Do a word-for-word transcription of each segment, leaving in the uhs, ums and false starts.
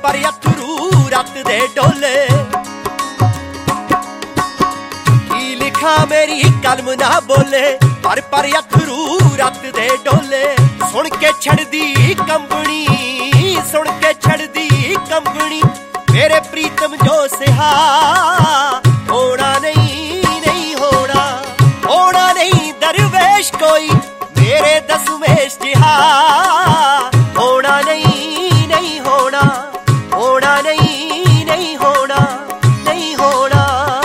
पर अथरू रत दे डोले। की लिखा मेरी कलम ना बोले, पर पर अथरू रत दे डोले। सुन के छड़दी कंबनी, सुन के छड़दी कंबनी, मेरे प्रीतम जो सिहा। होना नहीं नहीं होना, होना नहीं दरवेश कोई मेरे दसवेश जिहा। होना नहीं नहीं होना, होना नहीं नहीं होना, नहीं होना।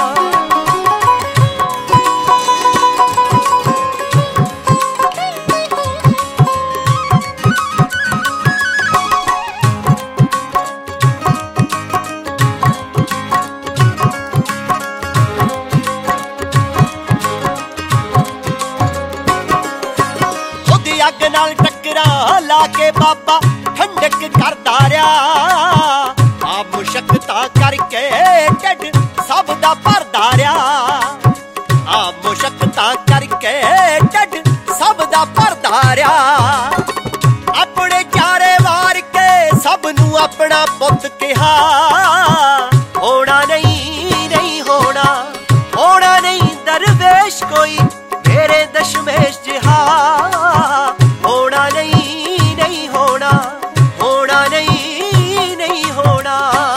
अग नाल टकरा ला के बाबा ठंडक करदा रहा। आप मुशक्कतां करके ढिड सब दा भरदा रहा। आप मुशक्कतां करके ढिड सब दा भरदा रहा। अपने चारे वार के सब नू अपना पुत कहा। होना नहीं नहीं होना, होना नहीं दरवेश कोई मेरे दशमेश जिहा। होना नहीं नहीं होना, होना नहीं नहीं होना।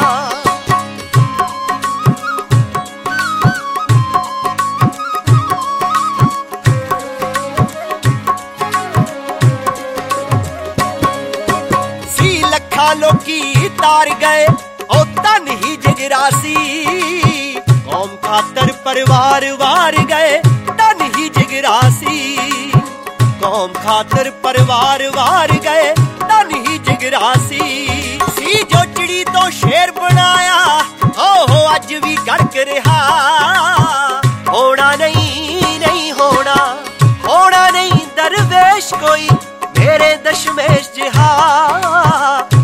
सी लखा लोकी तार गए ओ धन ही जगरासी। कौम खातर परिवार वार गए धन ही जगरासी। कौम खातर परिवार वार गए धन ही जगरासी। सी जो चिड़ी तो शेर बनाया, ओहो अज भी गड़क रहा। होना नहीं नहीं होना, होना नहीं दरवेश कोई मेरे दशमेश जिहा।